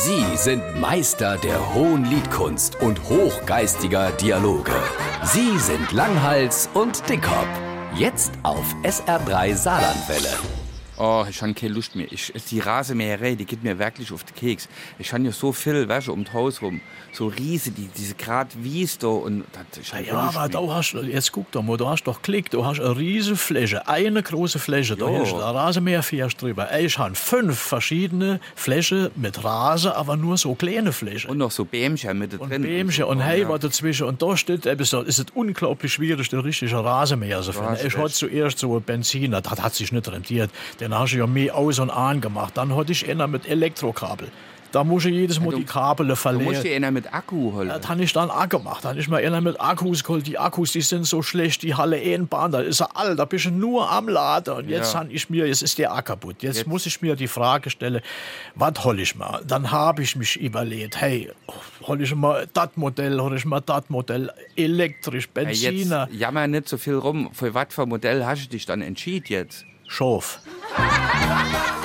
Sie sind Meister der hohen Liedkunst und hochgeistiger Dialoge. Sie sind Langhals und Dickhop. Jetzt auf SR3 Saarlandwelle. Oh, ich habe keine Lust mehr. Die Rasenmäherei, die geht mir wirklich auf den Keks. Ich habe ja so viel Wäsche um das Haus rum. So riesig, diese grad Wies da. Und ja, aber du hast, jetzt guck doch mal, du hast doch Klick, du hast eine riesige Fläche, eine große Fläche, da ist der Rasenmäher fährst drüber. Ich habe 5 verschiedene Flächen mit Rasen, aber nur so kleine Flächen. Und noch so Bämchen mit drin. Und Bämchen und hey, was dazwischen. Und da steht, ist es unglaublich schwierig, den richtigen Rasenmäher zu finden. Ich hatte zuerst so einen Benziner, das hat sich nicht rentiert. Den hast du ja mehr aus und an gemacht. Dann hatte ich einer mit Elektrokabel. Da muss ich jedes Mal die Kabel verlieren. Da musst du einer mit Akku holen. Das habe ich dann auch gemacht. Da habe ich mal einer mit Akkus geholt. Die Akkus, die sind so schlecht, die Halle Bahn, da ist er alt, da bist du nur am Laden. Und jetzt habe ich mir, jetzt ist der auch kaputt. Jetzt muss ich mir die Frage stellen, was hol ich mal? Dann habe ich mich überlegt, hey, hol ich mal das Modell, elektrisch, Benziner. Jetzt jammer nicht so viel rum. Für was für Modell hast du dich dann entschieden jetzt? Schof.